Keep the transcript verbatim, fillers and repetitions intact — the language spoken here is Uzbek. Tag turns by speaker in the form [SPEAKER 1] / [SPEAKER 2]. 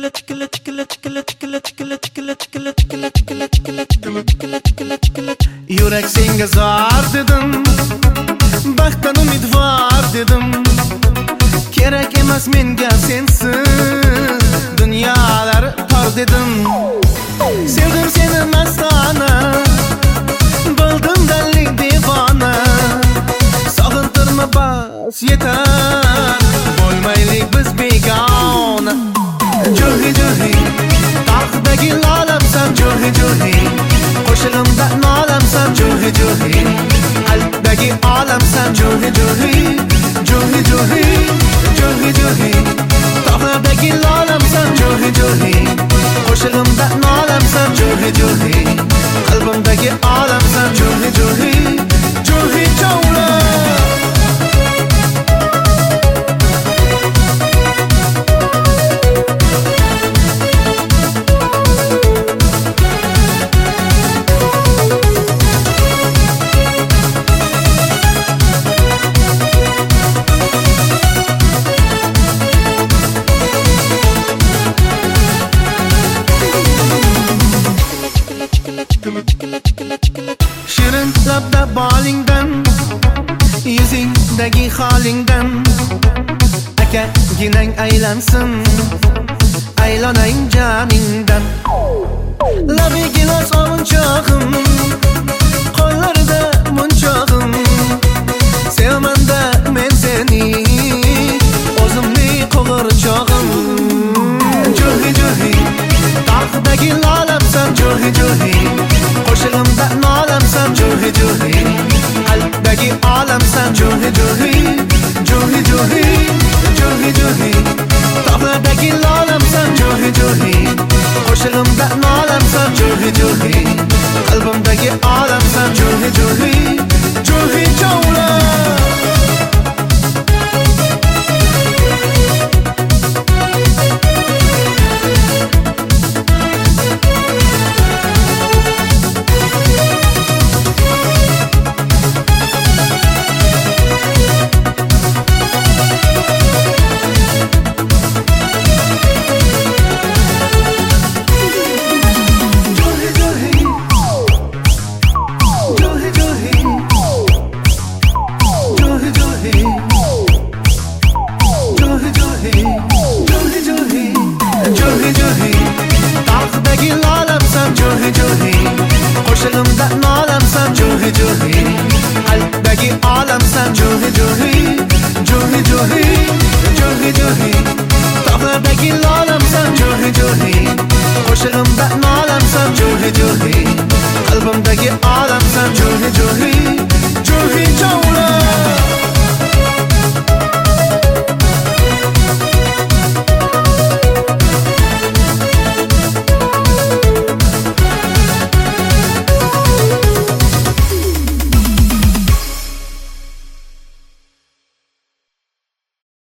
[SPEAKER 1] Yurak senga zor dedim, baxtdan umidvor dedim. Kerak emas menga sensiz dunyolar tor dedim. Sevdim seni mastona, bo'ldim dallik devona. Sog'intirma bas yetar, bo'lmaylik biz begona. Jo'hi jo'hi tog'dagi lolamsan, jo'hi jo'hi qo'shig'imda nolamsan, jo'hi jo'hi qalbdagi olamsan, jo'hi jo'hi jo'hi jo'hi jo'hi jo'hi tog'dagi lolamsan, jo'hi jo'hi qo'shig'imda nolamsan, jo'hi jo'hi qalbimdagi olamsan, jo'hi jo'hi jo'hi jo'la. Shirin labda bolingdan, yuzingdagi holingdan aka ginang aylansin, aylanang joningdan. Labi gilos ovunchog'im, qo'llarida munchog'im. Sevmanda men seni, o'zimni qo'g'irchog'im. Jo'hi jo'hi tog'dagi lolamsan, jo'hi jo'hi qo'shig'imda nolamsan, jo'hi jo'hi qalbdagi olamsan, jo'hi jo'hi jo'hi jo'hi jo'hi jo'hi tog'dagi lolamsan, jo'hi jo'hi qo'shig'imda nolamsan, jo'hi jo'hi qalbimdagi olamsan, jo'hi jo'hi jo'hi jo'la. Tog'dagi lolamsan, jo'hi jo'hi qo'shig'imda nolamsan, jo'hi jo'hi